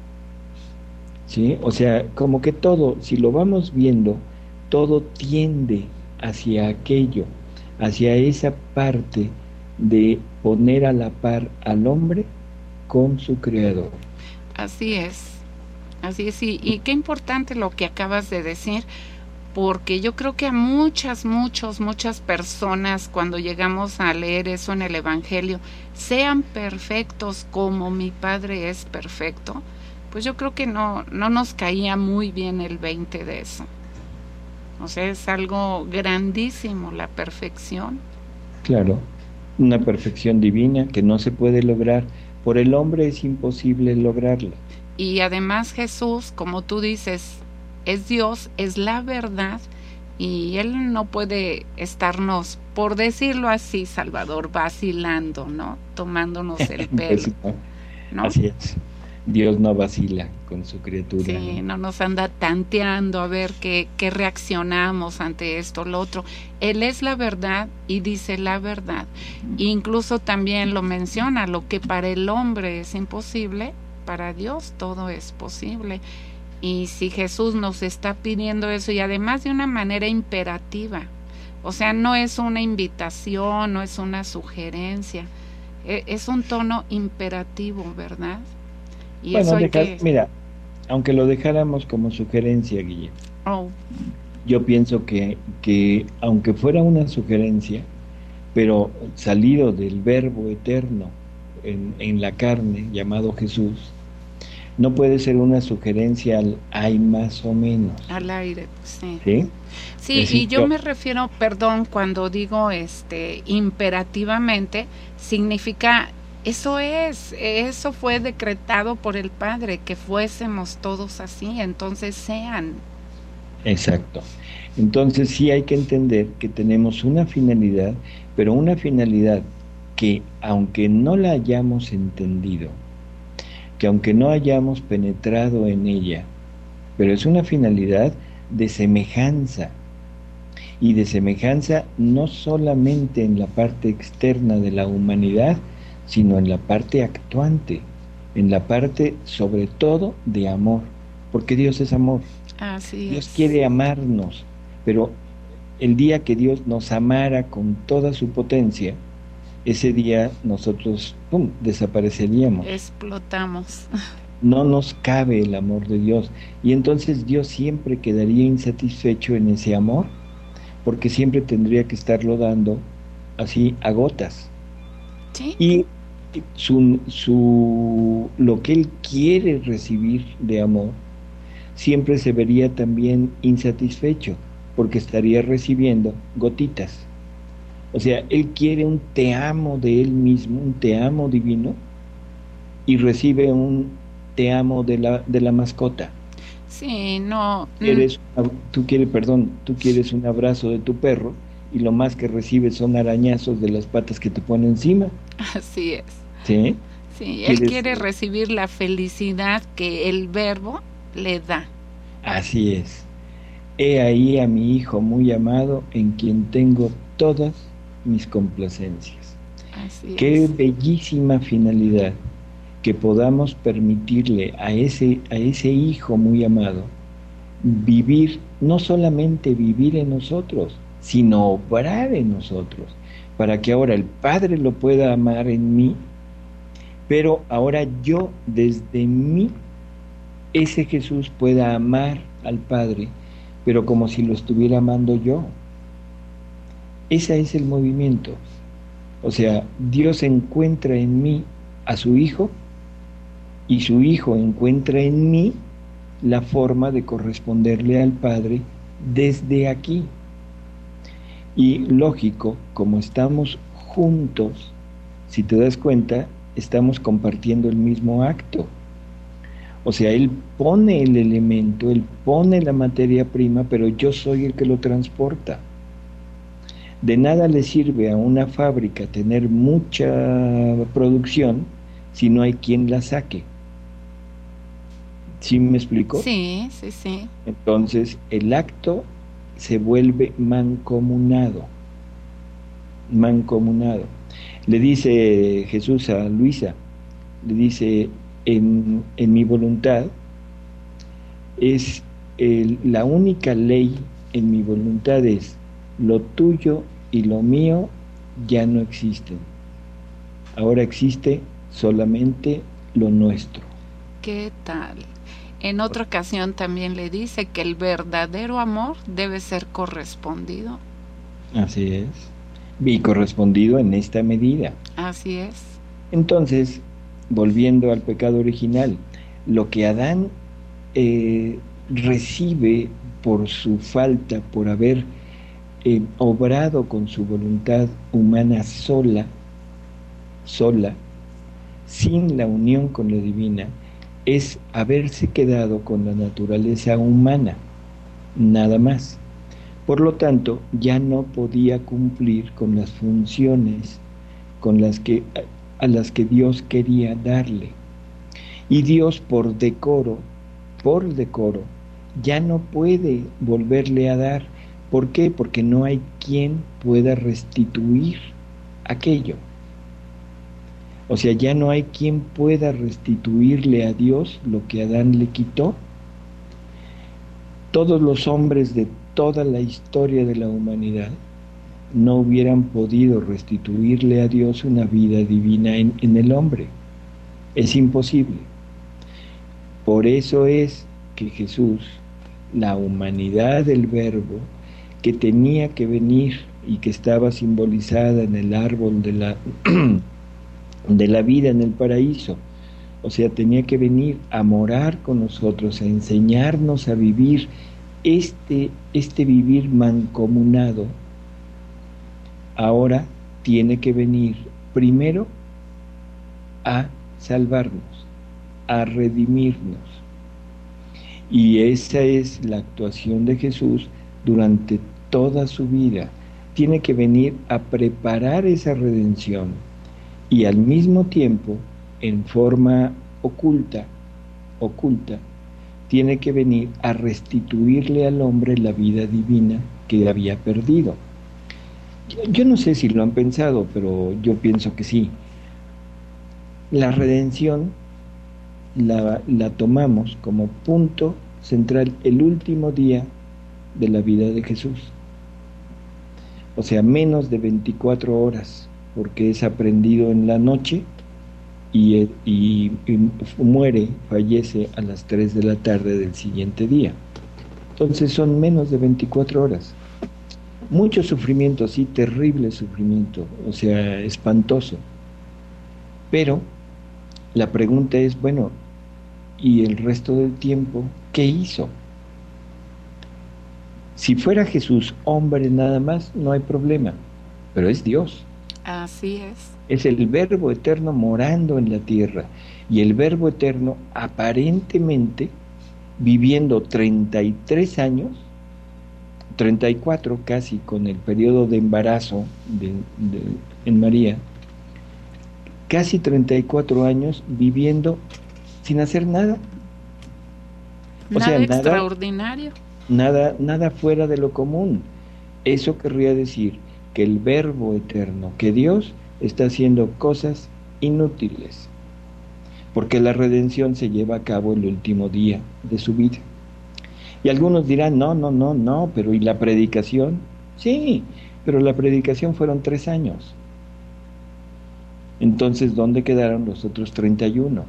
¿Sí? O sea, como que todo, si lo vamos viendo, todo tiende hacia aquello, hacia esa parte de poner a la par al hombre con su creador. Así es, así es. Y, y qué importante lo que acabas de decir, porque yo creo que a muchas, muchos, muchas personas cuando llegamos a leer eso en el Evangelio, sean perfectos como mi Padre es perfecto, pues yo creo que no, no nos caía muy bien el veinte de eso. O sea, es algo grandísimo la perfección. Claro, una perfección divina que no se puede lograr. Por el hombre es imposible lograrla. Y además Jesús, como tú dices, es Dios, es la verdad, y Él no puede estarnos, por decirlo así, Salvador, vacilando, ¿no? Tomándonos el pelo, Pues, no, ¿no? así es. Dios no vacila con su criatura, Sí, ¿no? no nos anda tanteando a ver qué, qué reaccionamos ante esto, lo otro. Él es la verdad y dice la verdad. Incluso también lo menciona, lo que para el hombre es imposible, para Dios todo es posible. Y si Jesús nos está pidiendo eso, y además de una manera imperativa, o sea, no es una invitación, no es una sugerencia, es un tono imperativo, ¿verdad? Y eso Bueno, hay deja, que... mira, aunque lo dejáramos como sugerencia, Guille, Oh, yo pienso que, que aunque fuera una sugerencia, pero salido del Verbo eterno en, en la carne, llamado Jesús, no puede ser una sugerencia al hay más o menos, al aire, sí. ¿sí? Es Sí, y decir, yo yo, me refiero, perdón, cuando digo este imperativamente, significa eso es, eso fue decretado por el Padre, que fuésemos todos así, entonces sean. exacto. Entonces sí hay que entender que tenemos una finalidad, pero una finalidad que aunque no la hayamos entendido, que aunque no hayamos penetrado en ella, pero es una finalidad de semejanza, y de semejanza no solamente en la parte externa de la humanidad, sino en la parte actuante, en la parte sobre todo de amor, porque Dios es amor. Así Dios es. quiere amarnos, pero el día que Dios nos amara con toda su potencia, ese día nosotros, ¡pum!, desapareceríamos. Explotamos. No nos cabe el amor de Dios. Y entonces Dios siempre quedaría insatisfecho en ese amor, porque siempre tendría que estarlo dando así a gotas. ¿Sí? Y su, su, lo que Él quiere recibir de amor, siempre se vería también insatisfecho, porque estaría recibiendo gotitas. O sea, Él quiere un te amo de Él mismo, un te amo divino, y recibe un te amo de la, de la mascota. Sí, no, mm, Quieres, tú quieres, perdón, tú quieres un abrazo de tu perro y lo más que recibes son arañazos de las patas que te pone encima, así es. ¿sí? Sí, él Quieres, quiere recibir la felicidad que el verbo le da. así es. He ahí a mi hijo muy amado en quien tengo todas mis complacencias. Así Qué es. bellísima finalidad que podamos permitirle a ese, a ese hijo muy amado vivir, no solamente vivir en nosotros, sino obrar en nosotros, para que ahora el Padre lo pueda amar en mí, pero ahora yo desde mí, ese Jesús pueda amar al Padre, pero como si lo estuviera amando yo. Ese es el movimiento. O sea, Dios encuentra en mí a su Hijo y su Hijo encuentra en mí la forma de corresponderle al Padre desde aquí. Y lógico, como estamos juntos, si te das cuenta, estamos compartiendo el mismo acto. O sea, Él pone el elemento, Él pone la materia prima, pero yo soy el que lo transporta. De nada le sirve a una fábrica tener mucha producción si no hay quien la saque. ¿Sí me explico? Sí, sí, sí. Entonces, el acto se vuelve mancomunado, mancomunado. Le dice Jesús a Luisa, le dice, en, en mi voluntad es el- la única ley en mi voluntad es lo tuyo y lo mío ya no existen. Ahora existe solamente lo nuestro. ¿Qué tal? En otra ocasión también le dice que el verdadero amor debe ser correspondido. Así es. Y correspondido en esta medida. Así es. Entonces, volviendo al pecado original, lo que Adán eh, recibe por su falta, por haber eh, obrado con su voluntad humana sola, sola, sin la unión con la divina, es haberse quedado con la naturaleza humana, nada más. Por lo tanto, ya no podía cumplir con las funciones con las que, a las que Dios quería darle. Y Dios por decoro, por decoro, ya no puede volverle a dar. ¿Por qué? Porque no hay quien pueda restituir aquello. O sea, ya no hay quien pueda restituirle a Dios lo que Adán le quitó. Todos los hombres de toda la historia de la humanidad no hubieran podido restituirle a Dios una vida divina en, en el hombre. Es imposible. Por eso es que Jesús, la humanidad del Verbo, que tenía que venir y que estaba simbolizada en el árbol de la, de la vida en el paraíso, o sea, tenía que venir a morar con nosotros, a enseñarnos a vivir este, este vivir mancomunado. Ahora tiene que venir primero a salvarnos, a redimirnos. Y esa es la actuación de Jesús durante toda su vida. Tiene que venir a preparar esa redención y al mismo tiempo, en forma oculta, oculta, tiene que venir a restituirle al hombre la vida divina que había perdido. Yo no sé si lo han pensado, pero yo pienso que sí. La redención la, la tomamos como punto central el último día de la vida de Jesús. O sea, menos de veinticuatro horas, porque es aprendido en la noche y, y, y muere, fallece a las tres de la tarde del siguiente día. Entonces son menos de veinticuatro horas. Mucho sufrimiento, sí, terrible sufrimiento, o sea, espantoso. Pero la pregunta es, bueno, ¿y el resto del tiempo qué hizo? Si fuera Jesús hombre nada más, no hay problema, pero es Dios. Así es. Es el Verbo eterno morando en la tierra, y el Verbo eterno aparentemente viviendo treinta y tres años, treinta y cuatro casi, con el periodo de embarazo de, de, en María, casi treinta y cuatro años viviendo sin hacer nada. O nada sea, extraordinario. Nada, nada fuera de lo común. Eso querría decir que el Verbo eterno, que Dios está haciendo cosas inútiles, porque la redención se lleva a cabo el último día de su vida. Y algunos dirán, no, no, no, no, pero ¿y la predicación? Sí, pero la predicación fueron tres años. Entonces, ¿dónde quedaron los otros treinta y uno?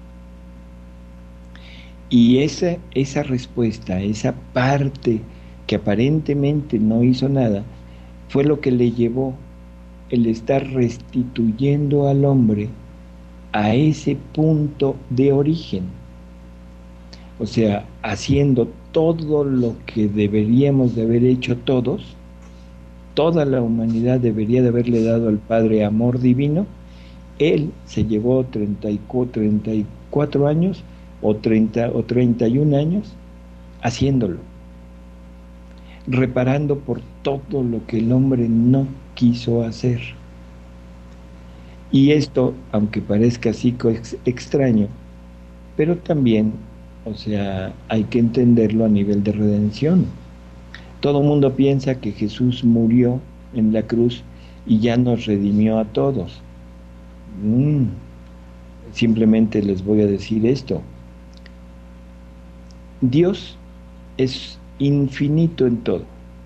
Y esa, esa respuesta, esa parte que aparentemente no hizo nada, fue lo que le llevó el estar restituyendo al hombre a ese punto de origen. O sea, haciendo todo lo que deberíamos de haber hecho todos, toda la humanidad debería de haberle dado al Padre amor divino. Él se llevó treinta y cuatro años o treinta o treinta y un años haciéndolo, reparando por todo lo que el hombre no quiso hacer. Y esto, aunque parezca así extraño, pero también, o sea, hay que entenderlo a nivel de redención. Todo el mundo piensa que Jesús murió en la cruz y ya nos redimió a todos. Mm, simplemente les voy a decir esto. Dios es infinito en todo.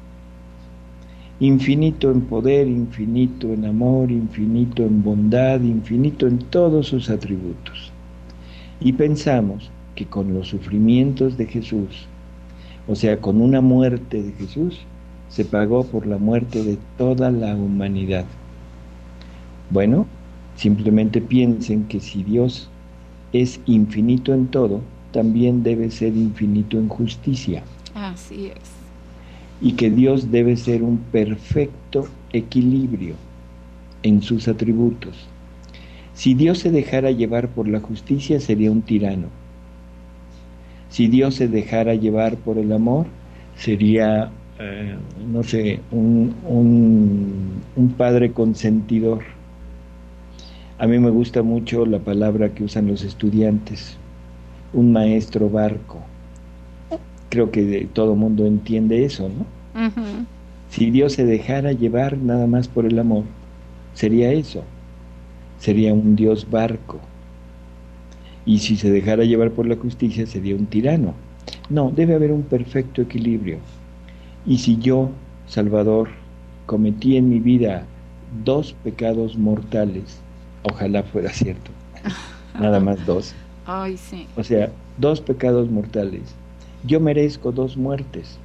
Infinito en poder, infinito en amor, infinito en bondad, infinito en todos sus atributos. Y pensamos que con los sufrimientos de Jesús, o sea, con una muerte de Jesús, se pagó por la muerte de toda la humanidad. Bueno, simplemente piensen que si Dios es infinito en todo, también debe ser infinito en justicia. Así es. Y que Dios debe ser un perfecto equilibrio en sus atributos. Si Dios se dejara llevar por la justicia, sería un tirano. Si Dios se dejara llevar por el amor, sería, eh, no sé, un, un, un padre consentidor. A mí me gusta mucho la palabra que usan los estudiantes, un maestro barco. Creo que todo el mundo entiende eso, ¿no? Uh-huh. Si Dios se dejara llevar nada más por el amor, sería eso, sería un Dios barco. Y si se dejara llevar por la justicia, sería un tirano. No, debe haber un perfecto equilibrio. Y si yo, Salvador, cometí en mi vida dos pecados mortales, ojalá fuera cierto, nada más dos, Ay, sí. O sea, dos pecados mortales. Yo merezco dos muertes.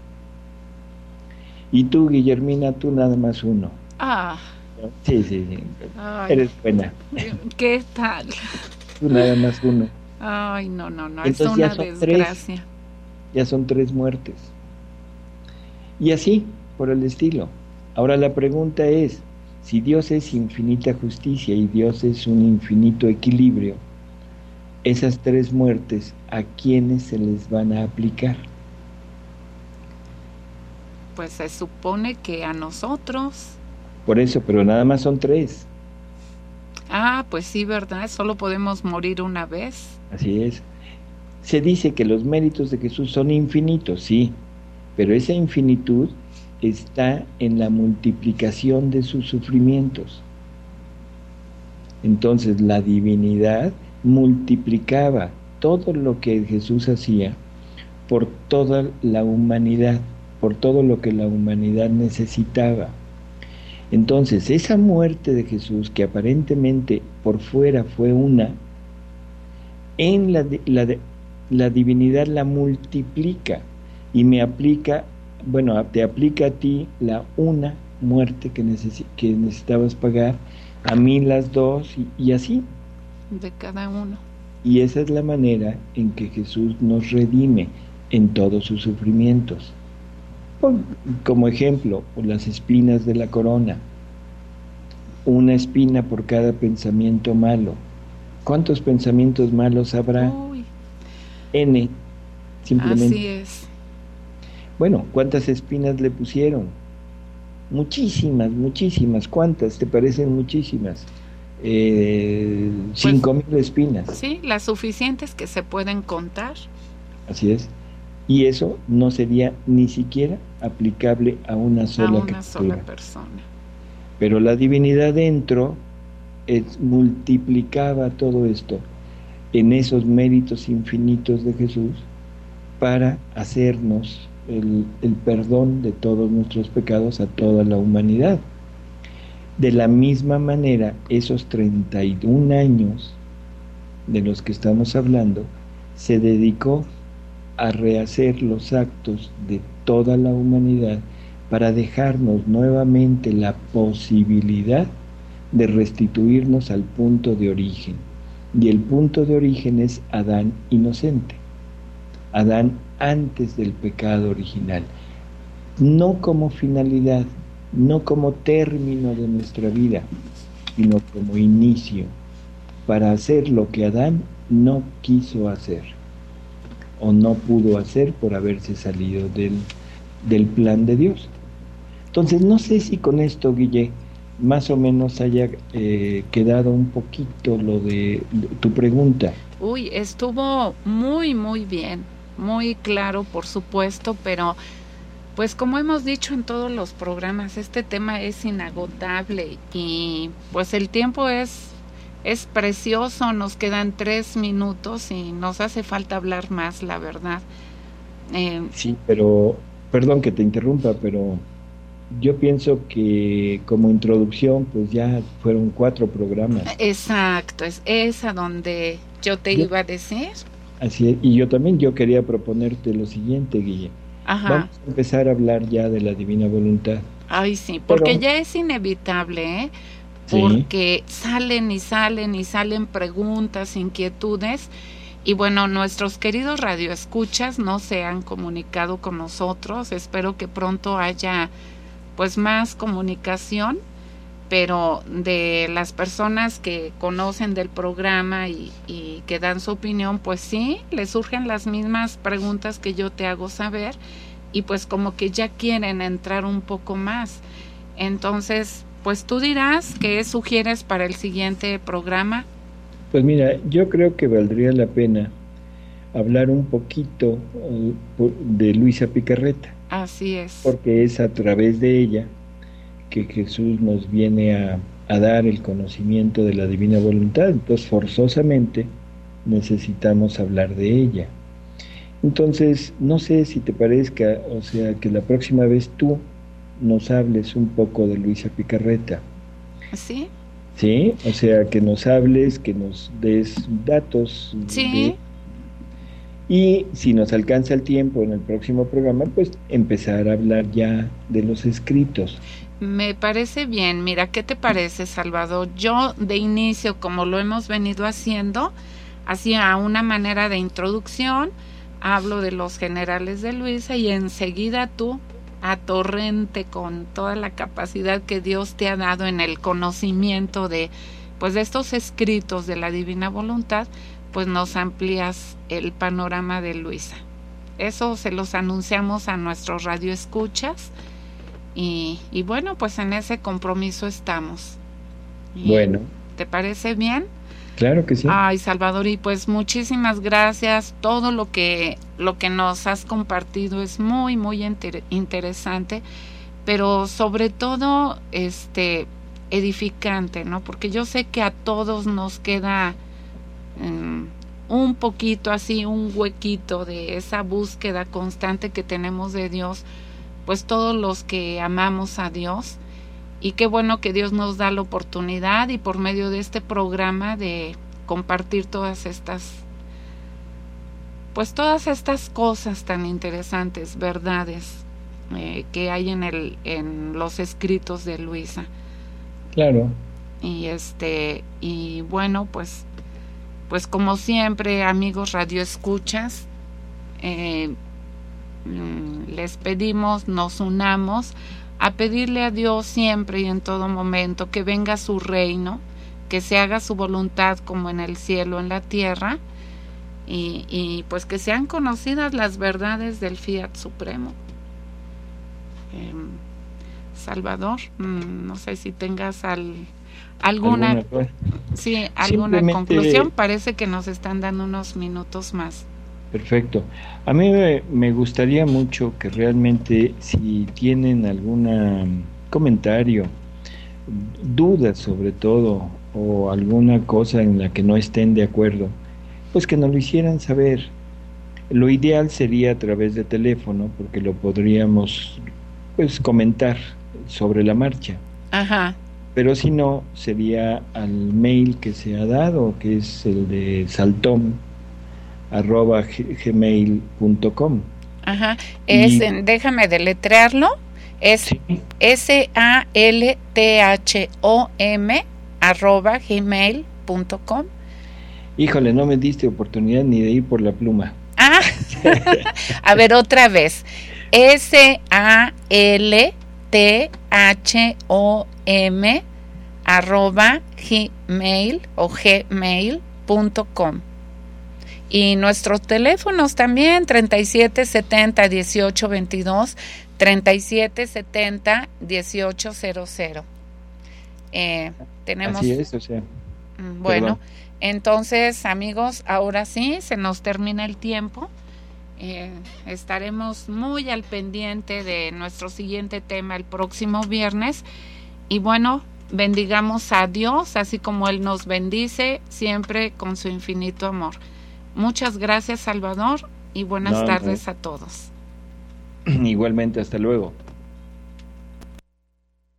Y tú, Guillermina, tú nada más uno. Ah, Sí, sí, sí. ay, Eres buena. ¿qué tal? Tú nada más uno. Ay, no, no, no, es Entonces ya una son tres. desgracia. Ya son tres muertes. Y así, por el estilo. Ahora la pregunta es, si Dios es infinita justicia y Dios es un infinito equilibrio, esas tres muertes, ¿a quiénes se les van a aplicar? Pues se supone que a nosotros. Por eso, pero nada más son tres. Ah, pues sí, ¿verdad? Solo podemos morir una vez. Así es. Se dice que los méritos de Jesús son infinitos, sí, pero esa infinitud está en la multiplicación de sus sufrimientos. Entonces la divinidad multiplicaba todo lo que Jesús hacía por toda la humanidad, por todo lo que la humanidad necesitaba. Entonces esa muerte de Jesús, que aparentemente por fuera fue una, en la, la, la divinidad la multiplica y me aplica, bueno, te aplica a ti la una muerte que, necesi que necesitabas pagar, a mí las dos y, y así. De cada uno. Y esa es la manera en que Jesús nos redime en todos sus sufrimientos. Como ejemplo, las espinas de la corona. Una espina por cada pensamiento malo. ¿Cuántos pensamientos malos habrá? Uy. N, simplemente. Así es. Bueno, ¿cuántas espinas le pusieron? Muchísimas, muchísimas. ¿Cuántas? ¿Te parecen muchísimas? Eh, pues, cinco mil espinas. Sí, las suficientes que se pueden contar. Así es. Y eso no sería ni siquiera aplicable a una sola, a una criatura. sola persona. Pero la divinidad dentro es, multiplicaba todo esto en esos méritos infinitos de Jesús para hacernos el, el perdón de todos nuestros pecados a toda la humanidad. De la misma manera, esos treinta y un años de los que estamos hablando, se dedicó a rehacer los actos de toda la humanidad para dejarnos nuevamente la posibilidad de restituirnos al punto de origen. Y el punto de origen es Adán inocente, Adán antes del pecado original, no como finalidad, no como término de nuestra vida, sino como inicio, para hacer lo que Adán no quiso hacer, o no pudo hacer por haberse salido del, del plan de Dios. Entonces, no sé si con esto, Guille, más o menos haya eh, quedado un poquito lo de, de tu pregunta. Uy, estuvo muy, muy bien, muy claro, por supuesto, pero pues como hemos dicho en todos los programas, este tema es inagotable y pues el tiempo es, es precioso, nos quedan tres minutos y nos hace falta hablar más, la verdad. Eh, sí, pero, perdón que te interrumpa, pero yo pienso que como introducción, pues ya fueron cuatro programas. Exacto, es esa donde yo te yo, iba a decir. Así es, y yo también, yo quería proponerte lo siguiente, Guille. Ajá. Vamos a empezar a hablar ya de la divina voluntad. Ay, sí, porque pero, ya es inevitable, ¿eh? Porque sí. salen y salen y salen preguntas, inquietudes. Y bueno, nuestros queridos radioescuchas no se han comunicado con nosotros. Espero que pronto haya pues más comunicación, pero de las personas que conocen del programa y, y que dan su opinión, pues sí, les surgen las mismas preguntas que yo te hago saber y pues como que ya quieren entrar un poco más. Entonces, pues tú dirás qué sugieres para el siguiente programa. Pues mira, yo creo que valdría la pena hablar un poquito de Luisa Picarreta. Así es. Porque es a través de ella que Jesús nos viene a, a dar el conocimiento de la divina voluntad. Entonces, forzosamente necesitamos hablar de ella. Entonces, no sé si te parezca, o sea, que la próxima vez tú nos hables un poco de Luisa Picarreta. ¿Sí? ¿sí? O sea, que nos hables, que nos des datos Sí. de... Y si nos alcanza el tiempo en el próximo programa, pues empezar a hablar ya de los escritos. Me parece bien. Mira, ¿qué te parece, Salvador? Yo de inicio, como lo hemos venido haciendo, hacía una manera de introducción, hablo de los generales de Luisa y enseguida tú, a torrente, con toda la capacidad que Dios te ha dado en el conocimiento de, pues, de estos escritos de la divina voluntad, pues nos amplías el panorama de Luisa. Eso se los anunciamos a nuestros radioescuchas y, y bueno, pues en ese compromiso estamos. Y, bueno. ¿te parece bien? Claro que sí. Ay, Salvador, y pues muchísimas gracias. Todo lo que lo que nos has compartido es muy muy inter- interesante, pero sobre todo este edificante, ¿no? Porque yo sé que a todos nos queda um, un poquito así, un huequito de esa búsqueda constante que tenemos de Dios, pues todos los que amamos a Dios. Y qué bueno que Dios nos da la oportunidad y por medio de este programa de compartir todas estas, pues todas estas cosas tan interesantes, verdades eh, que hay en el, en los escritos de Luisa. Claro. Y este, y bueno, pues, pues como siempre, amigos radioescuchas, eh, les pedimos nos unamos a pedirle a Dios siempre y en todo momento que venga su reino, que se haga su voluntad como en el cielo, en la tierra, y, y pues que sean conocidas las verdades del Fiat Supremo. Eh, Salvador, no sé si tengas al, alguna, ¿Alguna sí, alguna conclusión. Parece que nos están dando unos minutos más. Perfecto. A mí me, me gustaría mucho que realmente si tienen algún comentario, dudas sobre todo, o alguna cosa en la que no estén de acuerdo, pues que nos lo hicieran saber. Lo ideal sería a través de teléfono, porque lo podríamos pues comentar sobre la marcha. Ajá. Pero si no, sería al mail que se ha dado, que es el de saltom arroba gmail punto com. Ajá, es, y, déjame deletrearlo, es sí. S A L T H O M arroba gmail punto com. Híjole, no me diste oportunidad ni de ir por la pluma. Ah, a ver otra vez, S A L T H O M arroba gmail o gmail punto com. Y nuestros teléfonos también, treinta y siete setenta dieciocho veintidós, treinta y siete setenta dieciocho cero cero. Eh, tenemos... Así es, o sea. Bueno, perdón. Entonces, amigos, ahora sí, se nos termina el tiempo. Eh, estaremos muy al pendiente de nuestro siguiente tema el próximo viernes. Y bueno, bendigamos a Dios, así como Él nos bendice, siempre con su infinito amor. Muchas gracias, Salvador, y buenas no, tardes no. a todos. Igualmente, hasta luego.